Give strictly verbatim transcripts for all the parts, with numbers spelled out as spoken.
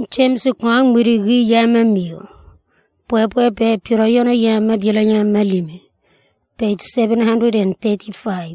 James kwang mirigi yama miyo. Pwe pwe pe piro yona yama bila yama lime. Page seven hundred thirty-five.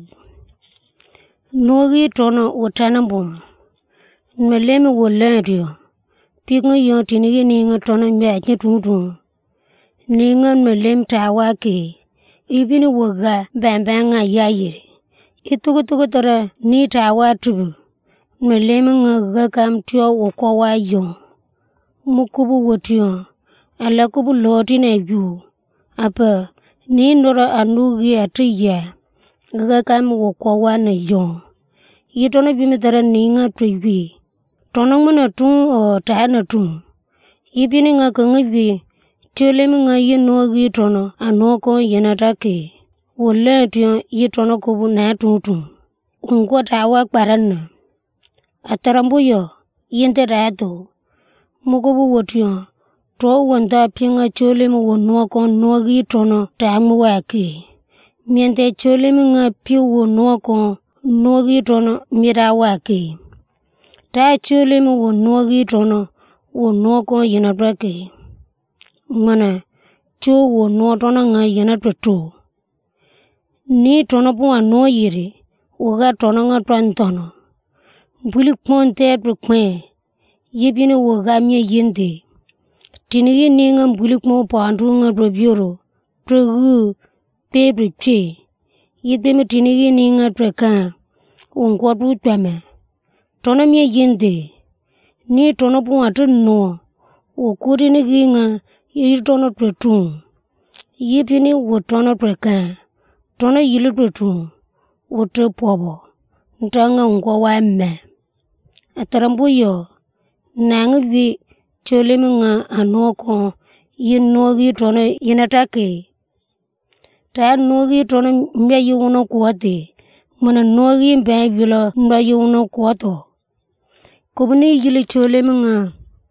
Nogi tono utana bum. Nmeleme wolendio. Pignga yon tinigi ninga tono myak tutu. Ninga nmeleme tawaki. Ibini waga bambanga yayiri. Itugu tugu tara ni tawatubu. Nmeleme nga kam tiyo wakwa yon. Mukubu wotiyon. Ala kubu loti na yu. Apa ni nora anugi atiya. Gaga kam wakwa na yon. Yitona bimitara ninga tuiwi. Tonong mana tung o taana tung. Ibini nga kangawi. Chelemi nga yinogi tono anoko yenatake. Wole tiyon yitono kubu na tung tung. Ungwa tawa kparana. Atarambuyo yente rato. Mukubu wotiyon. To wanda pinga chelemi wonoko nogi tono tamu wake. Miente chelemi nga piu wonoko nogi tono mira wake. Ta chelemi wonogi tono wonoko yenatake. Mana cho wono tono nga yenatatu. Ni tono puwa no yiri. Uga tono nga tuan tono. Buli kponte prukme. Yibini uga mye yindi. Tinigi ninga buli kmo pandu nga probioro. Progu pepe che. Yibini tinigi ninga treka. Ungwatu twame. Tono mye yindi. Ni tono puwa tu no. Ukuri nigi nga yiri tono tretu. Yibini u tono treka. Tono yili tretu. Utre pobo. Ntanga ungwa wa me. Atarambuyo. Nangivi chelemi nga anoko yinogi tono yenatake. Ta nogi tono mya yuno kuwate. Mana nogi mba yula mba yuno kuwato. Kubuni yili chelemi nga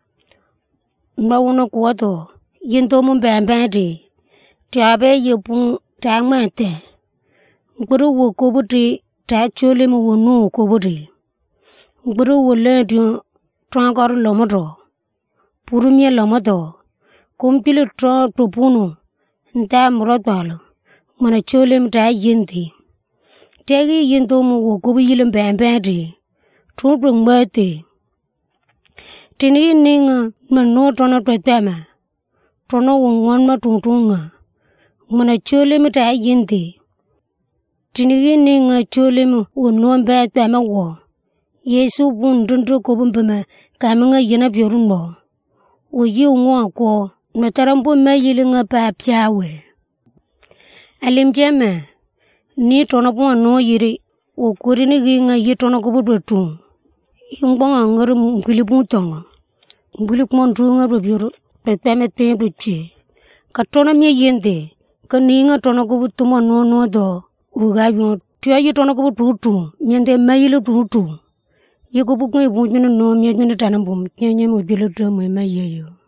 mba yuno kuwato. Yintomu mba mba di. Tabe yipung tangma te. Nkuru wukubuti ta chelemi wunu kubuti. Nkuru wule diyo trankar lomoto. Purumye lomoto. Kumpili tra tupunu. Nta mrotwalo. Mana chelemi ta yinti. Tegi yintomu wukubu yili mba mba di. Tutu mbate. Tini ninga mano tono twetama. Tono wangwanma tuntunga. Mana chelemi ta yinti. Tini ninga chelemi wano mba twama wo. Yesu bun dundu kubumpama kaminga yena bioruno. Uyi unwa ko natarambu mayili nga pa piawe. Alimjema ni tono puwa no yiri ukuri nigi nga yi tono kubudu. Ingbanga ngari mkwilipu tonga. Mkwilipu mwantu nga bioru. Petame teme buche. Katona mye yende. Kani nga tono kubudu mwa no no do. Ugabion. Tuya yi tono kubudu tu. Miende mayili tu. Yeko buku ibu jmene no miye jmene tanambum. Nye nye mo bilo drama ima yeyo.